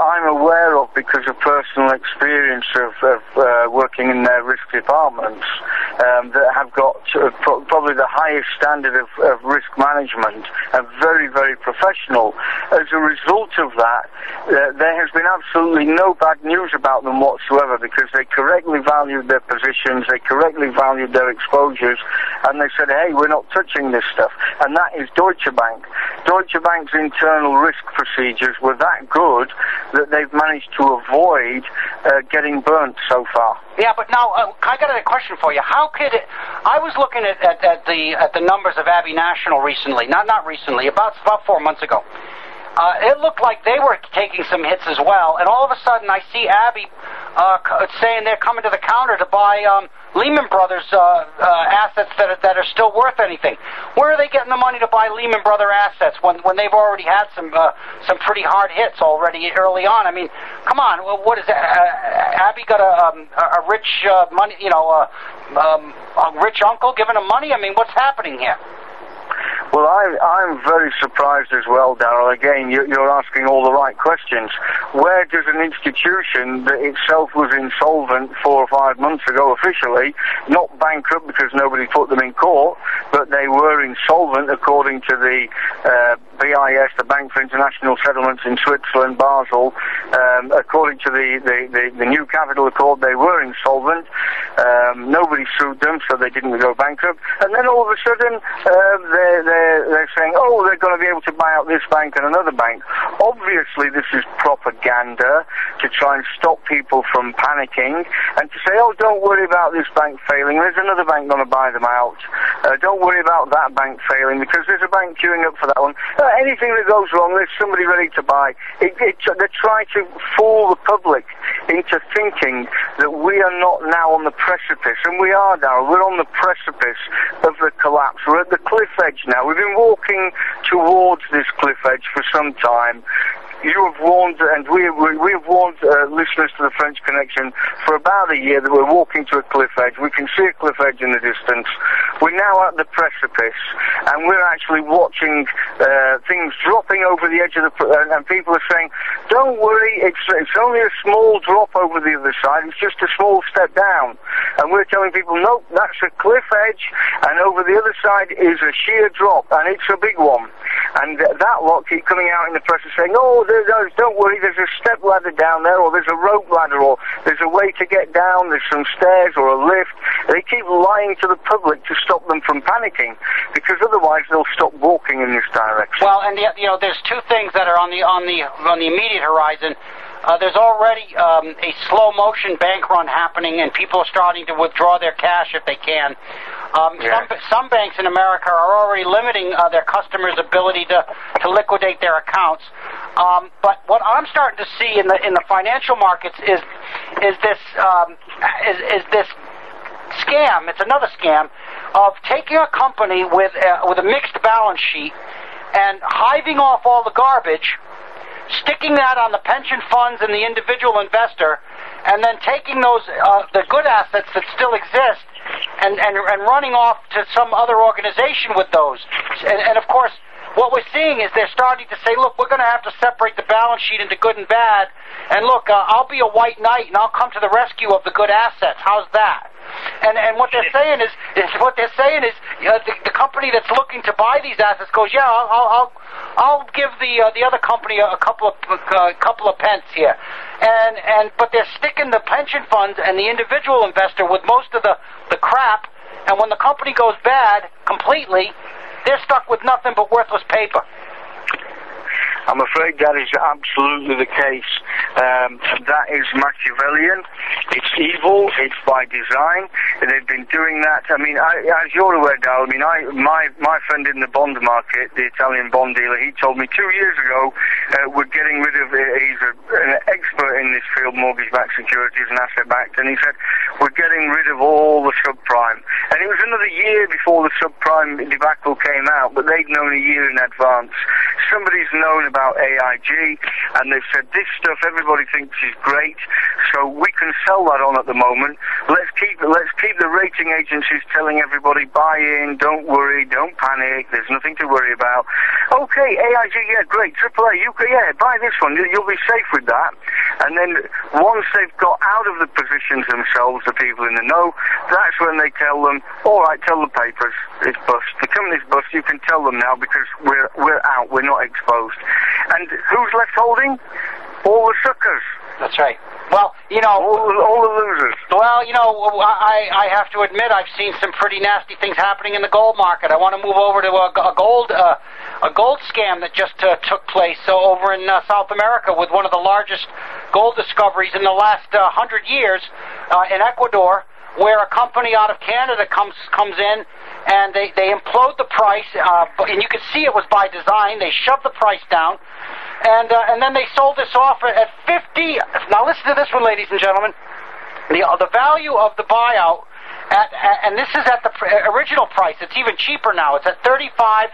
I'm aware of because of personal experience of working in their risk departments that have got probably the highest standard of risk management and very, very professional. As a result of that, there has been absolutely no bad news about them whatsoever because they correctly valued their positions, they correctly valued their exposures, and they said, hey, we're not touching this stuff. And that is Deutsche Bank. Deutsche Bank's internal risk procedures were that good that they've managed to avoid getting burnt so far. Yeah, but now I got a question for you. How could it? I was looking at the numbers of Abbey National recently. Not recently. About 4 months ago. It looked like they were taking some hits as well, and all of a sudden I see Abbey saying they're coming to the counter to buy Lehman Brothers assets that are still worth anything. Where are they getting the money to buy Lehman Brothers assets when they've already had some pretty hard hits already early on? I mean, come on, what is that? Abbey got a rich money, a rich uncle giving them money? I mean, what's happening here? Well, I'm very surprised as well, Darrell. Again, you're asking all the right questions. Where does an institution that itself was insolvent 4 or 5 months ago officially, not bankrupt because nobody put them in court, but they were insolvent according to the BIS, the Bank for International Settlements in Switzerland, Basel, according to the New Capital Accord, they were insolvent. Nobody sued them, so they didn't go bankrupt. And then all of a sudden, they're saying, oh, they're going to be able to buy out this bank and another bank. Obviously, this is propaganda to try and stop people from panicking and to say, oh, don't worry about this bank failing. There's another bank going to buy them out. Don't worry about that bank failing because there's a bank queuing up for that one. Anything that goes wrong, there's somebody ready to buy. They try to fool the public into thinking that we are not now on the precipice, and we are, Darrell. We're on the precipice of the collapse. We're at the cliff edge now. We've been walking towards this cliff edge for some time. You have warned, and we have warned listeners to the French Connection for about a year that we're walking to a cliff edge. We can see a cliff edge in the distance. We're now at the precipice, and we're actually watching things dropping over the edge of the and people are saying, don't worry, it's only a small drop over the other side. It's just a small step down. And we're telling people, nope, that's a cliff edge, and over the other side is a sheer drop, and it's a big one. And that lot keep coming out in the press and saying, oh, don't worry, there's a step ladder down there, or there's a rope ladder, or there's a way to get down, there's some stairs or a lift. They keep lying to the public to stop them from panicking, because otherwise they'll stop walking in this direction. Well, and there's two things that are on the immediate horizon. There's already a slow motion bank run happening, and people are starting to withdraw their cash if they can. Some banks in America are already limiting their customers' ability to liquidate their accounts. But what I'm starting to see in the financial markets is this scam. It's another scam of taking a company with a mixed balance sheet and hiving off all the garbage, sticking that on the pension funds and the individual investor, and then taking those the good assets that still exist and running off to some other organization with those. And of course, what we're seeing is they're starting to say, look, we're going to have to separate the balance sheet into good and bad. And look, I'll be a white knight and I'll come to the rescue of the good assets. How's that? And what they're saying is the company that's looking to buy these assets goes, yeah, I'll give the other company a couple of pence here. But they're sticking the pension funds and the individual investor with most of the crap. And when the company goes bad completely, they're stuck with nothing but worthless paper. I'm afraid that is absolutely the case. That is Machiavellian. It's evil. It's by design. They've been doing that. I mean, as you're aware, Dal, my friend in the bond market, the Italian bond dealer, he told me 2 years ago we're getting rid of. He's an expert in this field, mortgage-backed securities and asset-backed, and he said we're getting rid of all the subprime. And it was another year before the subprime debacle came out, but they'd known a year in advance. Somebody's known about about AIG, and they've said this stuff everybody thinks is great, so we can sell that on at the moment. Let's keep the rating agencies telling everybody, buy in, don't worry, don't panic, there's nothing to worry about. Okay, AIG, yeah, great, AAA, yeah, buy this one, you'll be safe with that. And then once they've got out of the positions themselves, the people in the know, that's when they tell them, all right, tell the papers, it's bust. The company's bust, you can tell them now because we're out, we're not exposed. And who's left holding? All the suckers. That's right. Well, all the losers. Well, I have to admit I've seen some pretty nasty things happening in the gold market. I want to move over to a gold scam that just took place over in South America with one of the largest gold discoveries in the last 100 years in Ecuador, where a company out of Canada comes in and they implode the price, and you can see it was by design. They shoved the price down. And then they sold this off at 50. Now listen to this one, ladies and gentlemen. The value of the buyout, and this is at the original price. It's even cheaper now. It's at $35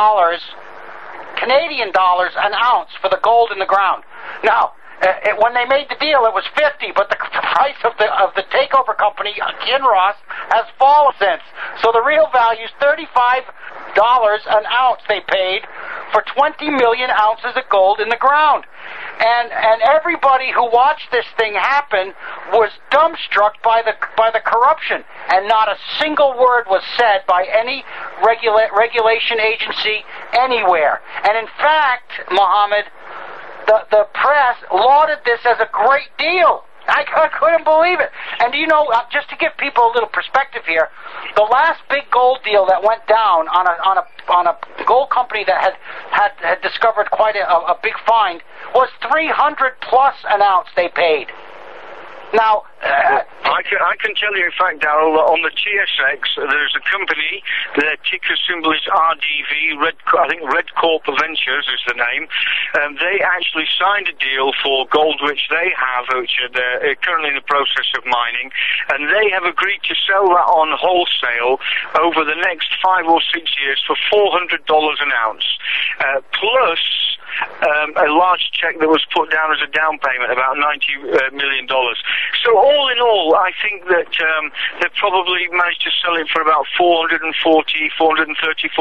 Canadian dollars an ounce for the gold in the ground. Now, when they made the deal, it was 50, but the price of the takeover company, Kinross, has fallen since. So the real value is $35 an ounce they paid for 20 million ounces of gold in the ground. And everybody who watched this thing happen was dumbstruck by the corruption, and not a single word was said by any regulation agency anywhere. And in fact, Mohammed, the press lauded this as a great deal. I couldn't believe it. And just to give people a little perspective here, the last big gold deal that went down on a gold company that had discovered quite a big find was $300 plus an ounce they paid. Now, I can tell you, in fact, Darryl, that on the TSX, there's a company, their ticker symbol is RDV, I think Red Corp Ventures is the name. They actually signed a deal for gold, which they have, which they're currently in the process of mining, and they have agreed to sell that on wholesale over the next 5 or 6 years for $400 an ounce, plus a large check that was put down as a down payment, about $90 million. So all in all, I think that they probably managed to sell it for about $430, $440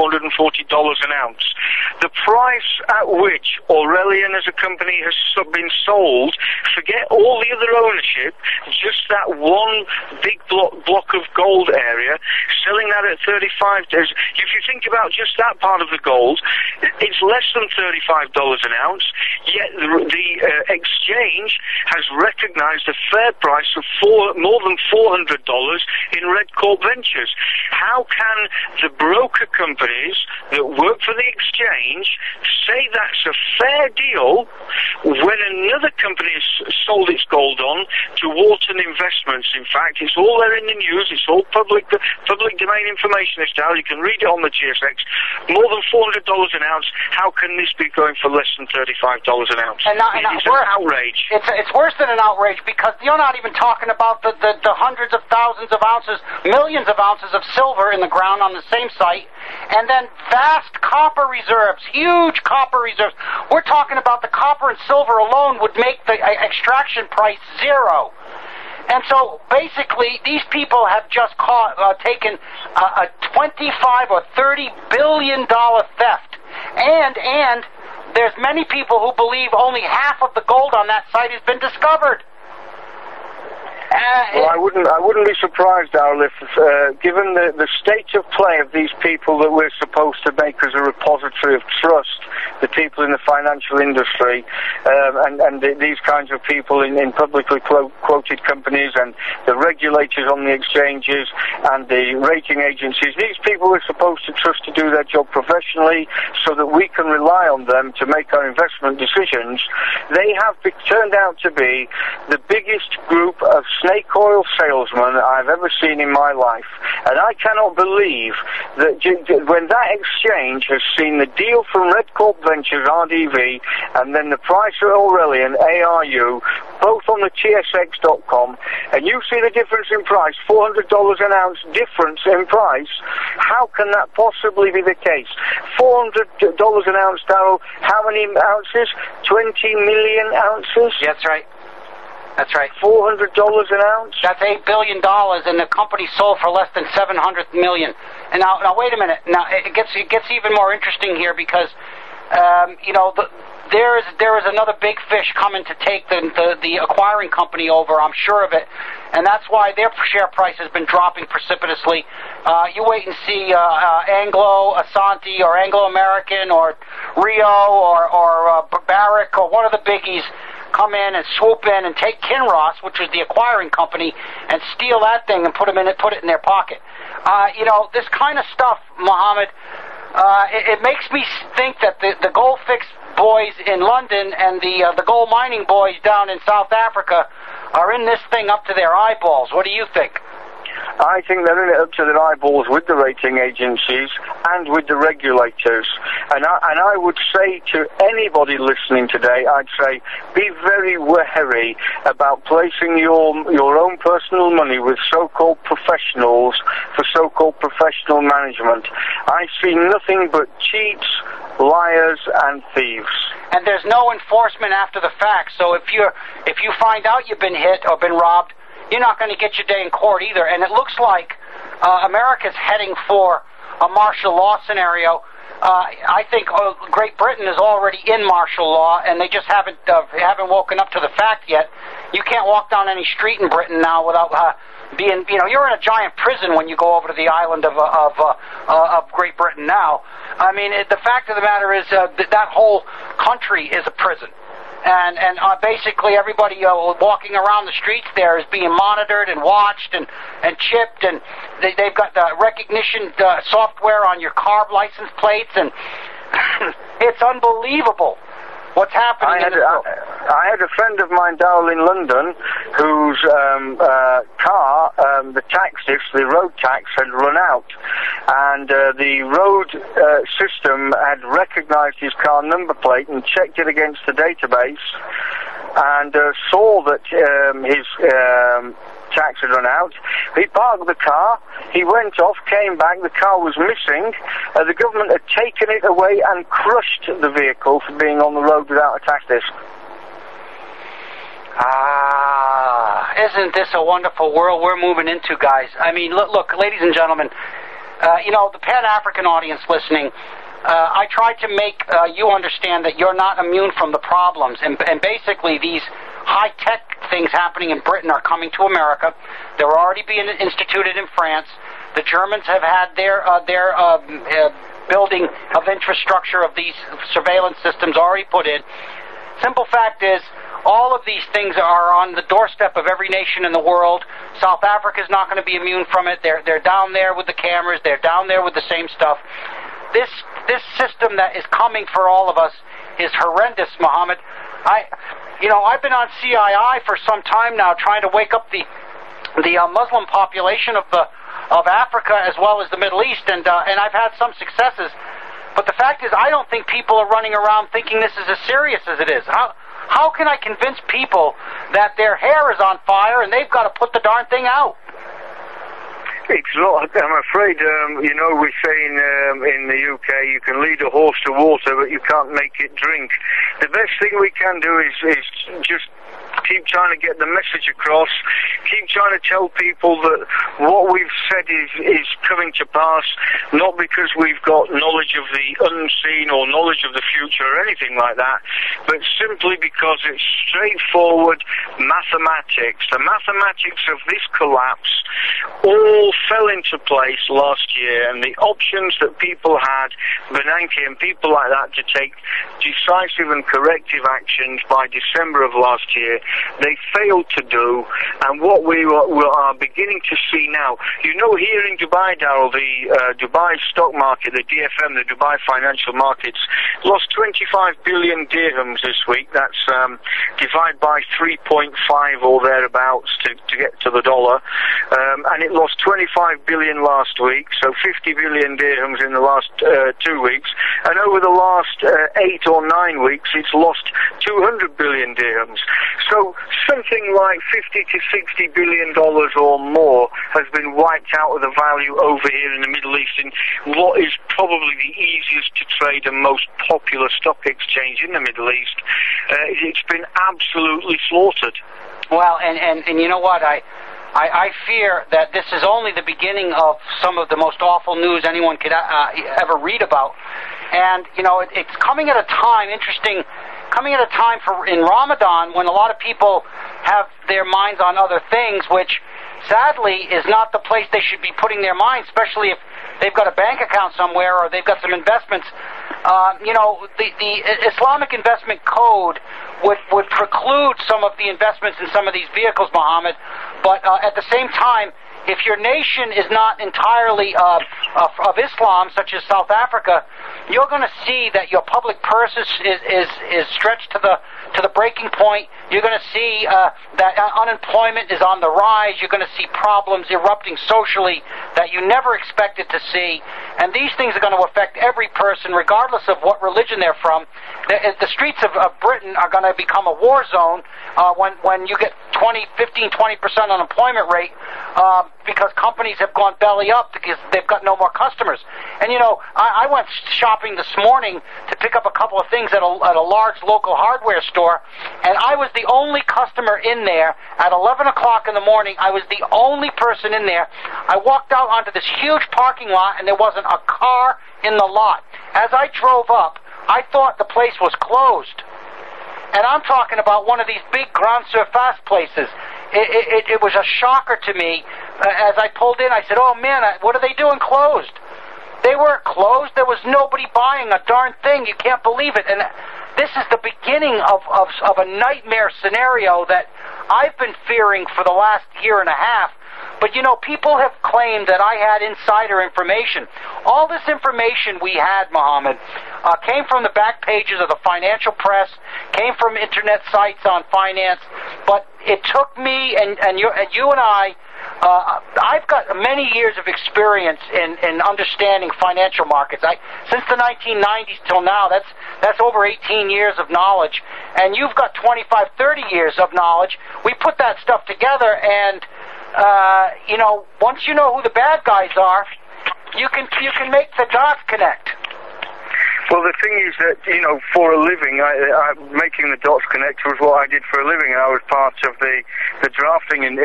an ounce. The price at which Aurelian as a company has been sold, forget all the other ownership, just that one big block of gold area, selling that at $35. If you think about just that part of the gold, it's less than $35 an ounce, yet the exchange has recognized a fair price of more than $400 in Red Corp Ventures. How can the broker companies that work for the exchange say that's a fair deal when another company has sold its gold on to Wharton Investments? In fact, it's all there in the news. It's all public domain information. You can read it on the TSX. More than $400 an ounce. How can this be going for less than $35 an ounce? It's an outrage. It's worse than an outrage, because you're not even talking about the hundreds of thousands of ounces, millions of ounces of silver in the ground on the same site, and then vast copper reserves, huge copper reserves. We're talking about the copper and silver alone would make the extraction price zero. And so basically, these people have just taken a $25 or $30 billion theft, and there's many people who believe only half of the gold on that site has been discovered. Well, I wouldn't be surprised, Darryl, if given the state of play of these people that we're supposed to make as a repository of trust, the people in the financial industry, and these kinds of people in publicly quoted companies, and the regulators on the exchanges, and the rating agencies, these people we're supposed to trust to do their job professionally so that we can rely on them to make our investment decisions. They have turned out to be the biggest group of snake oil salesmen I've ever seen in my life. And I cannot believe that when that exchange has seen the deal from Red Corp Ventures, RDV, and then the price of Aurelian, ARU, both on the TSX.com, and you see the difference in price, $400 an ounce difference in price, how can that possibly be the case? $400 an ounce, Darryl, how many ounces? 20 million ounces? That's right. That's right. $400 an ounce? That's $8 billion, and the company sold for less than $700 million. And now wait a minute. Now it gets even more interesting here because, there is another big fish coming to take the acquiring company over. I'm sure of it, and that's why their share price has been dropping precipitously. You wait and see Anglo Asante or Anglo American or Rio or Barrick or one of the biggies come in and swoop in and take Kinross, which was the acquiring company, and steal that thing and put it in their pocket. This kind of stuff, Mohammed, it makes me think that the gold fix boys in London and the gold mining boys down in South Africa are in this thing up to their eyeballs. What do you think? I think they're in it up to their eyeballs with the rating agencies and with the regulators. And I would say to anybody listening today, I'd say, be very wary about placing your own personal money with so-called professionals for so-called professional management. I see nothing but cheats, liars, and thieves. And there's no enforcement after the fact. So if you find out you've been hit or been robbed, you're not going to get your day in court either. And it looks like America's heading for a martial law scenario. I think Great Britain is already in martial law, and they just haven't woken up to the fact yet. You can't walk down any street in Britain now without being, you're in a giant prison when you go over to the island of Great Britain now. I mean, the fact of the matter is that whole country is a prison. And basically everybody walking around the streets there is being monitored and watched and chipped, and they've got the recognition software on your car license plates, and it's unbelievable what's happening in this world. I had a friend of mine, Darryl, in London, whose car, the taxis, the road tax, had run out. And the road system had recognized his car number plate and checked it against the database and saw that his tax had run out. He parked the car, he went off, came back, the car was missing. The government had taken it away and crushed the vehicle for being on the road without a tax disc. Isn't this a wonderful world we're moving into, guys? I mean, look, ladies and gentlemen, the Pan-African audience listening, I tried to make you understand that you're not immune from the problems, and basically these high-tech things happening in Britain are coming to America. They're already being instituted in France. The Germans have had their building of infrastructure of these surveillance systems already put in. Simple fact is, all of these things are on the doorstep of every nation in the world. South Africa is not going to be immune from it. They're down there with the cameras. They're down there with the same stuff. This system that is coming for all of us is horrendous, Mohammed. I've been on CII for some time now, trying to wake up the Muslim population of Africa as well as the Middle East, and I've had some successes. But the fact is, I don't think people are running around thinking this is as serious as it is. How can I convince people that their hair is on fire and they've got to put the darn thing out? It's not, I'm afraid, we say in the UK, you can lead a horse to water, but you can't make it drink. The best thing we can do is just keep trying to get the message across, keep trying to tell people that what we've said is coming to pass, not because we've got knowledge of the unseen or knowledge of the future or anything like that, but simply because it's straightforward mathematics. The mathematics of this collapse all fell into place last year, and the options that people had, Bernanke and people like that, to take decisive and corrective actions by December of last year, they failed to do. And what we are beginning to see now, here in Dubai, Darryl, the Dubai stock market, the DFM, the Dubai financial markets, lost 25 billion dirhams this week. That's divided by 3.5 or thereabouts to get to the dollar. And it lost 25 billion last week, so 50 billion dirhams in the last 2 weeks. And over the last 8 or 9 weeks, it's lost 200 billion dirhams. So something like 50 to 60 billion dollars or more has been wiped out of the value over here in the Middle East in what is probably the easiest to trade and most popular stock exchange in the Middle East. It's been absolutely slaughtered. Well, and you know what? I fear that this is only the beginning of some of the most awful news anyone could ever read about. And, you know, it's coming at a time, coming at a time in Ramadan when a lot of people have their minds on other things, which sadly is not the place they should be putting their minds, especially if they've got a bank account somewhere or they've got some investments. You know, the Islamic investment code would preclude some of the investments in some of these vehicles, Mohammed, but at the same time, if your nation is not entirely of Islam, such as South Africa, you're going to see that your public purse is stretched to the breaking point. You're going to see that unemployment is on the rise. You're going to see problems erupting socially that you never expected to see. And these things are going to affect every person, regardless of what religion they're from. The streets of Britain are going to become a war zone when you get 15, 20% unemployment rate because companies have gone belly up because they've got no more customers. And, you know, I went shopping this morning to pick up a couple of things at a large local hardware store, and I was the only customer in there at 11 o'clock in the morning. I was the only person in there. I walked out onto this huge parking lot, and there wasn't a car in the lot. As I drove up, I thought the place was closed. And I'm talking about one of these big Grand Surface places. It was a shocker to me. As I pulled in, I said, oh man, what are they doing closed? They weren't closed. There was nobody buying a darn thing. You can't believe it. And this is the beginning of a nightmare scenario that I've been fearing for the last year and a half. But, you know, people have claimed that I had insider information. All this information we had, Mohammed, came from the back pages of the financial press, came from internet sites on finance, but it took me and you and I've got many years of experience in understanding financial markets. Since the 1990s till now, that's over 18 years of knowledge, and you've got 25, 30 years of knowledge. We put that stuff together, and you know, once you know who the bad guys are, you can make the dots connect. Well, the thing is that, you know, for a living, making the dots connect was what I did for a living. I was part of the drafting in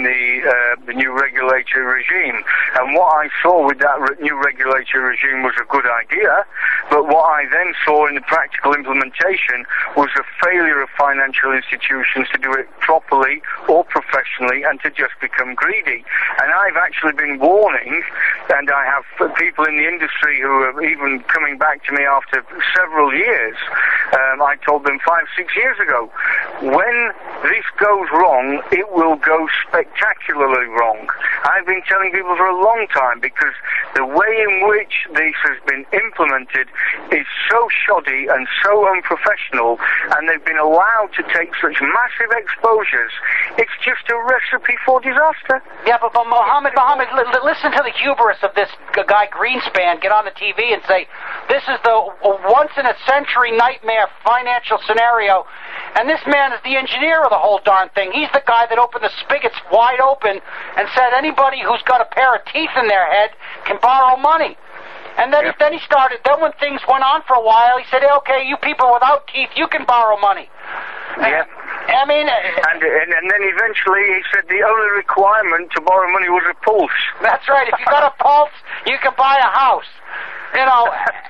the new regulatory regime. And what I saw with that new regulatory regime was a good idea, but what I then saw in the practical implementation was a failure of financial institutions to do it properly or professionally and to just become greedy. And I've actually been warning, and I have people in the industry who are even coming back to me after several years. I told them 5-6 years ago, when this goes wrong, it will go spectacularly wrong. I've been telling people for a long time because the way in which this has been implemented is so shoddy and so unprofessional, and they've been allowed to take such massive exposures. It's just a recipe for disaster. Yeah, but Mohammed, listen to the hubris of this guy Greenspan get on the TV and say, this is the once-in-a-century nightmare financial scenario, and this man is the engineer of the whole darn thing. He's the guy that opened the spigots wide open and said anybody who's got a pair of teeth in their head can borrow money. And then, then he started, then when things went on for a while, he said, okay, you people without teeth, you can borrow money. Yeah. I mean... And then eventually he said the only requirement to borrow money was a pulse. That's right. If you got a pulse, you can buy a house. You know,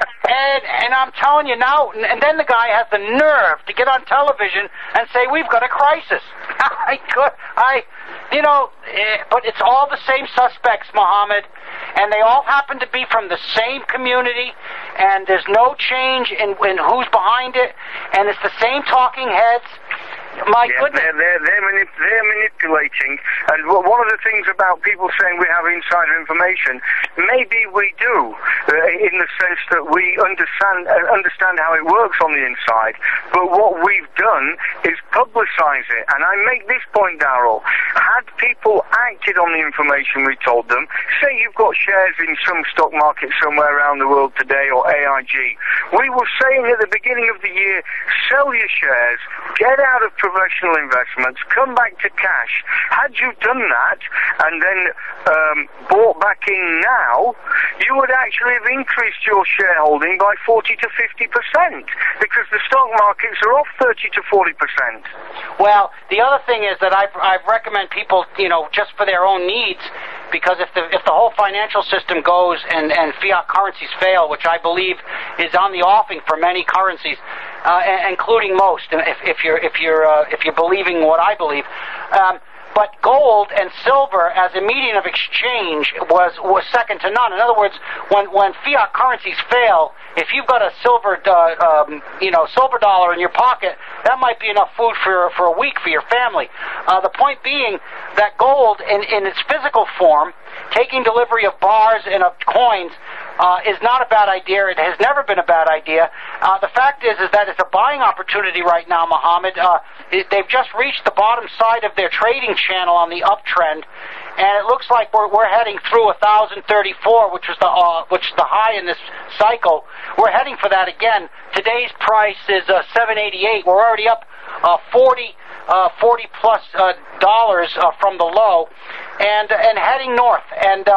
and I'm telling you now, and then the guy has the nerve to get on television and say, we've got a crisis. But it's all the same suspects, Mohammed, and they all happen to be from the same community, and there's no change in who's behind it, and it's the same talking heads. My goodness. They're manipulating, and one of the things about people saying we have insider information, maybe we do, in the sense that we understand how it works on the inside, but what we've done is publicize it, and I make this point, Darryl, had people acted on the information we told them, say you've got shares in some stock market somewhere around the world today, or AIG, we were saying at the beginning of the year, sell your shares, get out of professional investments, come back to cash. Had you done that and then bought back in now, you would actually have increased your shareholding by 40 to 50% because the stock markets are off 30 to 40%. Well, the other thing is that I recommend people, just for their own needs, because if the whole financial system goes and fiat currencies fail, which I believe is on the offing for many currencies, including most, if you're believing what I believe. But gold and silver as a medium of exchange was second to none. In other words, when fiat currencies fail, if you've got a silver dollar in your pocket, that might be enough food for a week for your family. The point being that gold, in its physical form, taking delivery of bars and of coins, is not a bad idea. It has never been a bad idea. The fact is that it's a buying opportunity right now, Mohammed. They've just reached the bottom side of their trading channel on the uptrend, and it looks like we're heading through 1,034, which is the high in this cycle. We're heading for that again. Today's price is $788. We're already up 40 plus dollars from the low, and heading north. And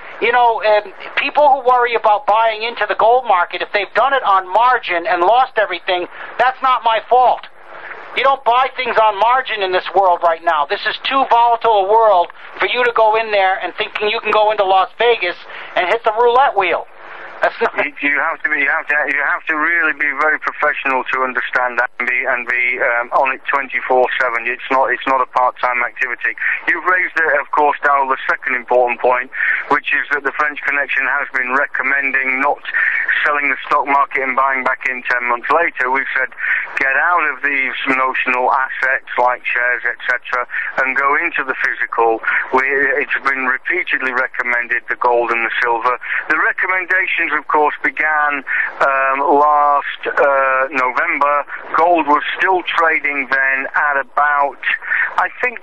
people who worry about buying into the gold market, if they've done it on margin and lost everything, that's not my fault. You don't buy things on margin in this world right now. This is too volatile a world for you to go in there and thinking you can go into Las Vegas and hit the roulette wheel. That's not... You have to really be very professional to understand that and be on it 24/7. It's not a part-time activity. You've raised, of course, Darryl, the second important point, which is that the French Connection has been recommending not selling the stock market and buying back in 10 months later. We've said get out of these notional assets like shares, etc., and go into the physical. It's been repeatedly recommended, the gold and the silver. The recommendations, of course, began last November. Gold was still trading then at about, I think,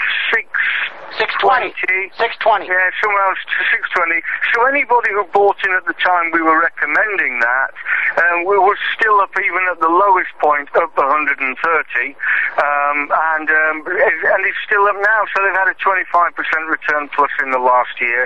620. 620. Yeah, somewhere else to 620. So anybody who bought in at the time we were recommending that, we were still up even at the lowest point, up 130, and it's still up now. So they've had a 25% return plus in the last year.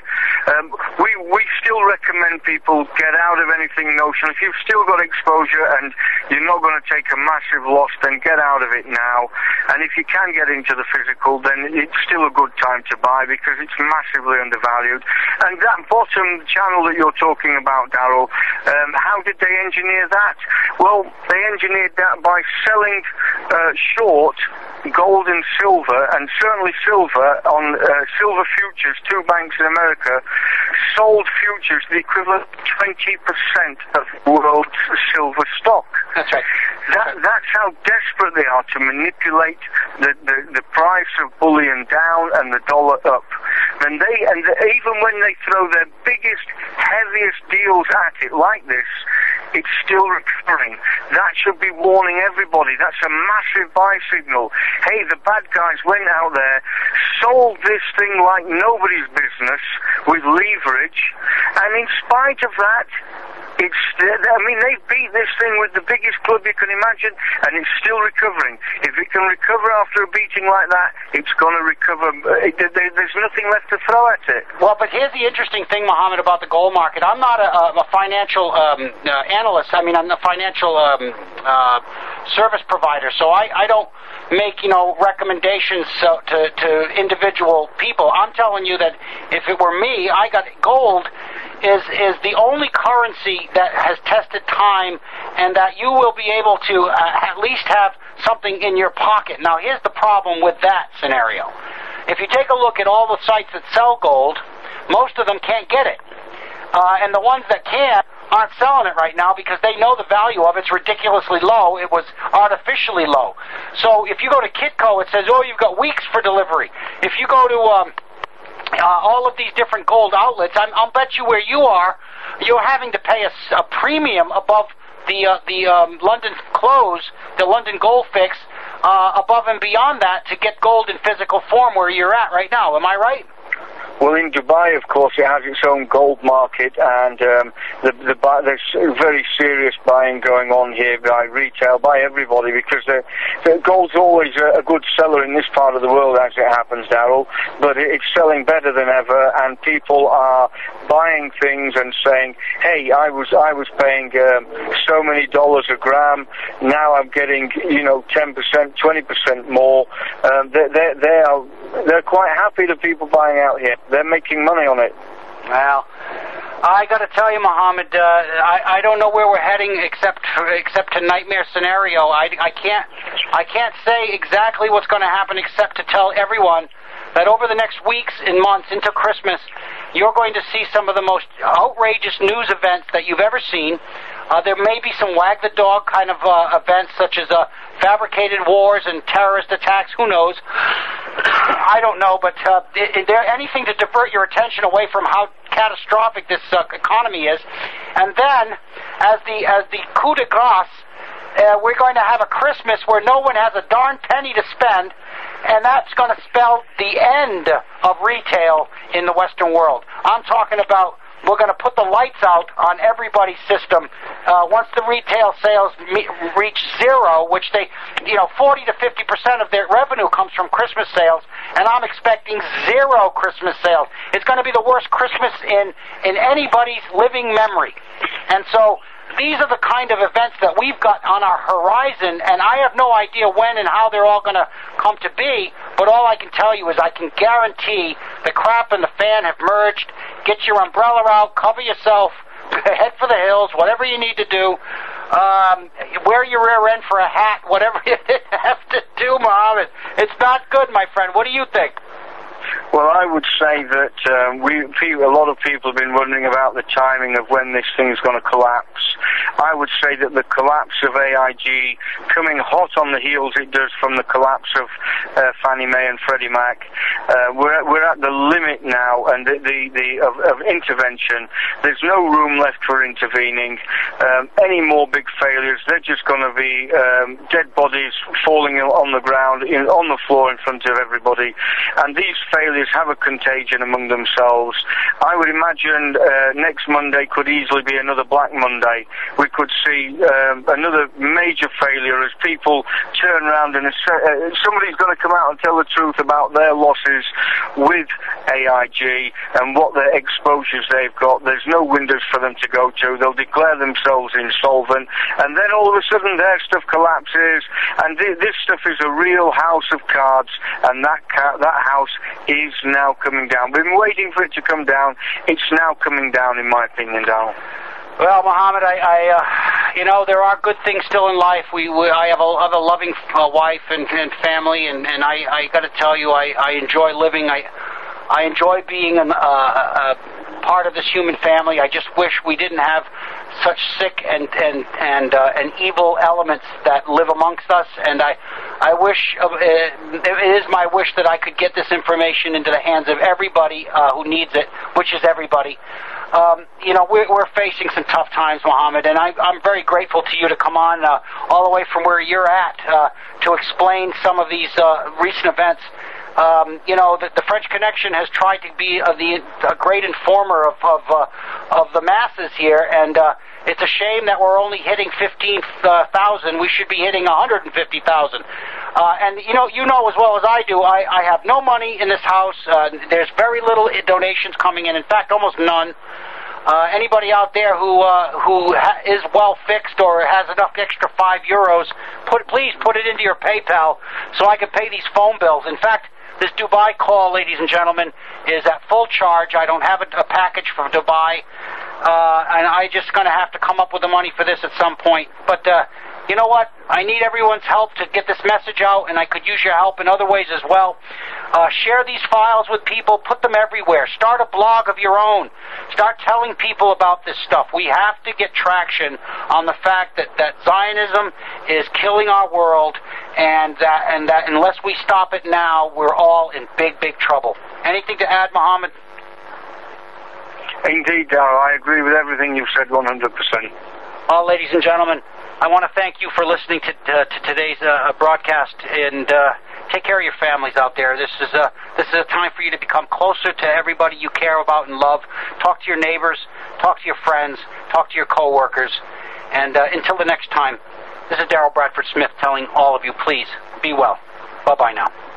We still recommend people get out of anything notional. If you've still got exposure and you're not going to take a massive loss, then get out of it now. And if you can get into the physical, then it's still a good time to buy because it's massively undervalued. And that bottom channel that you're talking about, Darryl, how did they engineer that? Well, they engineered that by selling short gold and silver, and certainly silver on silver futures. Two banks in America sold futures the equivalent of 20% of the world's silver stock. That's right. That's how desperate they are to manipulate the price of bullion down and the dollar up. And even when they throw their biggest, heaviest deals at it like this, it's still recovering. That should be warning everybody. That's a massive buy signal. Hey, the bad guys went out there, sold this thing like nobody's business with leverage, and in spite of that, they beat this thing with the biggest club you can imagine, and it's still recovering. If it can recover after a beating like that, it's going to recover. There's nothing left to throw at it. Well, but here's the interesting thing, Mohammed, about the gold market. I'm not a financial analyst. I'm a financial service provider, so I don't make recommendations to individual people. I'm telling you that if it were me, I got gold is the only currency that has tested time, and that you will be able to at least have something in your pocket. Now, here's the problem with that scenario. If you take a look at all the sites that sell gold, most of them can't get it. And the ones that can aren't selling it right now because they know the value of it's ridiculously low. It was artificially low. So if you go to Kitco, it says, you've got weeks for delivery. If you go to all of these different gold outlets, I'll bet you where you are, you're having to pay a premium above the London close, the London Gold Fix, above and beyond that to get gold in physical form where you're at right now. Am I right? Well, in Dubai, of course, it has its own gold market, and there's very serious buying going on here by retail, by everybody, because the gold's always a good seller in this part of the world, as it happens, Darryl, but it's selling better than ever, and people are buying things and saying, hey, I was paying so many dollars a gram, now I'm getting, 10%, 20% more. They're quite happy, the people buying out here. They're making money on it. Well, I got to tell you, Mohammed, I don't know where we're heading except to nightmare scenario. I can't say exactly what's going to happen except to tell everyone that over the next weeks and months into Christmas, you're going to see some of the most outrageous news events that you've ever seen. There may be some wag the dog kind of events, such as fabricated wars and terrorist attacks. Who knows? I don't know, but is there anything to divert your attention away from how catastrophic this economy is? And then, as the coup de grace, we're going to have a Christmas where no one has a darn penny to spend, and that's going to spell the end of retail in the Western world. I'm talking about we're going to put the lights out on everybody's system once the retail sales reach zero, which 40 to 50% of their revenue comes from Christmas sales, and I'm expecting zero Christmas sales. It's going to be the worst Christmas in anybody's living memory. And so these are the kind of events that we've got on our horizon, and I have no idea when and how they're all going to come to be, but all I can tell you is I can guarantee the crap and the fan have merged. Get your umbrella out, cover yourself, head for the hills, whatever you need to do. Wear your rear end for a hat, whatever you have to do, Mohammed. It's not good, my friend. What do you think? Well, I would say that a lot of people have been wondering about the timing of when this thing's going to collapse. I would say that the collapse of AIG, coming hot on the heels it does from the collapse of Fannie Mae and Freddie Mac, we're at the limit now, and of intervention. There's no room left for intervening. Any more big failures, they're just going to be dead bodies falling on the ground, on the floor in front of everybody, and these failures have a contagion among themselves. I would imagine next Monday could easily be another Black Monday. We could see another major failure as people turn around and somebody's going to come out and tell the truth about their losses with AIG and what their exposures they've got. There's no windows for them to go to. They'll declare themselves insolvent, and then all of a sudden their stuff collapses, and this stuff is a real house of cards, and that house is now coming down. We've been waiting for it to come down. It's now coming down, in my opinion, Darryl. Well, Mohammed, there are good things still in life. I have a loving wife and family, and I got to tell you, I enjoy living. I enjoy being a part of this human family. I just wish we didn't have such sick and evil elements that live amongst us, and I wish it is my wish that I could get this information into the hands of everybody who needs it, which is everybody. We're facing some tough times, Mohammed, and I'm very grateful to you to come on all the way from where you're at to explain some of these recent events. The French Connection has tried to be a great informer of the masses here, and it's a shame that we're only hitting 15,000. We should be hitting 150,000. And you know as well as I do, I have no money in this house. There's very little donations coming in. In fact, almost none. Anybody out there who is well fixed or has enough extra €5, please put it into your PayPal so I can pay these phone bills. In fact, this Dubai call, ladies and gentlemen, is at full charge. I don't have a package from Dubai, and I'm just going to have to come up with the money for this at some point. But you know what? I need everyone's help to get this message out, and I could use your help in other ways as well. Share these files with people. Put them everywhere. Start a blog of your own. Start telling people about this stuff. We have to get traction on the fact that Zionism is killing our world, and that unless we stop it now, we're all in big, big trouble. Anything to add, Mohammed? Indeed, Darryl. I agree with everything you've said 100%. Well, ladies and gentlemen, I want to thank you for listening to today's broadcast, and take care of your families out there. This is a time for you to become closer to everybody you care about and love. Talk to your neighbors, talk to your friends, talk to your coworkers. And until the next time, this is Daryl Bradford Smith telling all of you, please, be well. Bye-bye now.